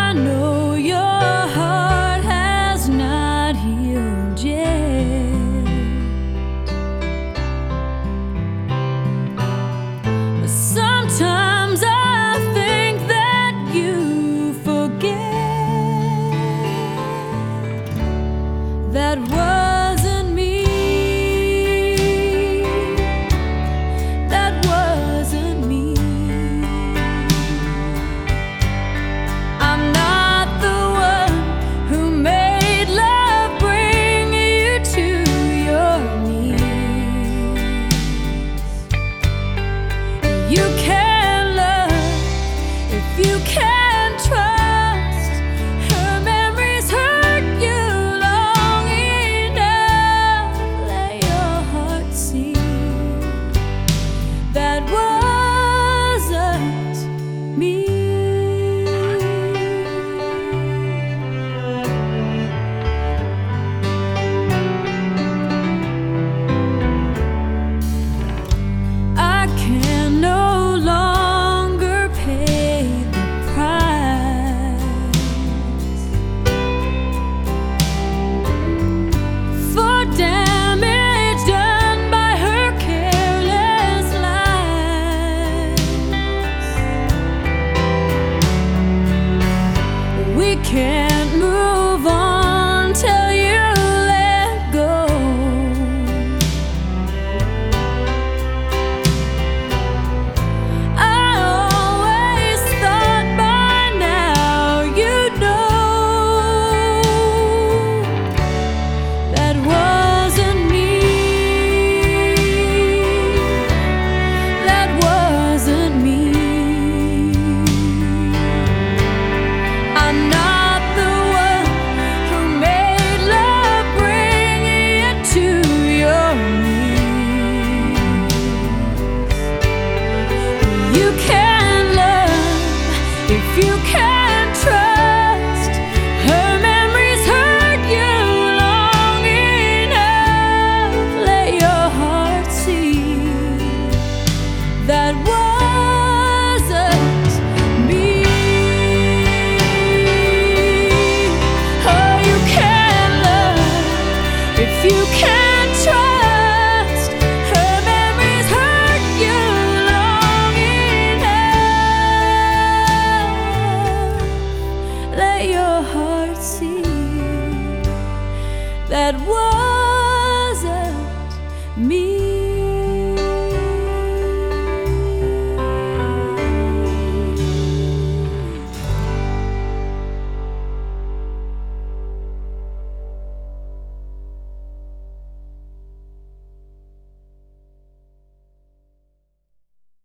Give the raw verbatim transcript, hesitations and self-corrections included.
I know your heart has not healed yet. But sometimes I think that you forget that wasn't me. That wasn't me. I'm not the one who made love bring you to your knees. You can't love if you can't trust. Her memories hurt you long enough. Let your heart see that wasn't me. I can no longer pay the price for damage done by her careless lies. We can't move on till you let go. I always thought by now you'd know that wasn't me. That wasn't me. I'm not the one who made love bring it to your knees. You can't love if you can't trust. Her memories hurt you long enough. Let your heart see that wasn't me. Oh, you can't love if you can't trust. Her memories hurt you long enough. Let your heart see that wasn't me.